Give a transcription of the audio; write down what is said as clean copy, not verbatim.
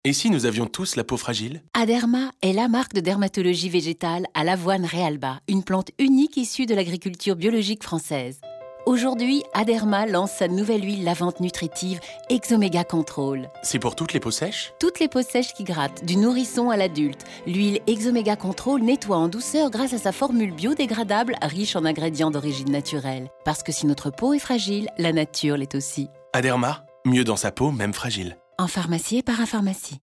Et si nous avions tous la peau fragile? Aderma est la marque de dermatologie végétale à l'avoine Realba, une plante unique issue de l'agriculture biologique française. Aujourd'hui, Aderma lance sa nouvelle huile lavante nutritive Exomega Control. C'est pour toutes les peaux sèches? Toutes les peaux sèches qui grattent, du nourrisson à l'adulte, l'huile Exomega Control nettoie en douceur grâce à sa formule biodégradable riche en ingrédients d'origine naturelle. Parce que si notre peau est fragile, la nature l'est aussi. Aderma, mieux dans sa peau, même fragile. En pharmacie et parapharmacie.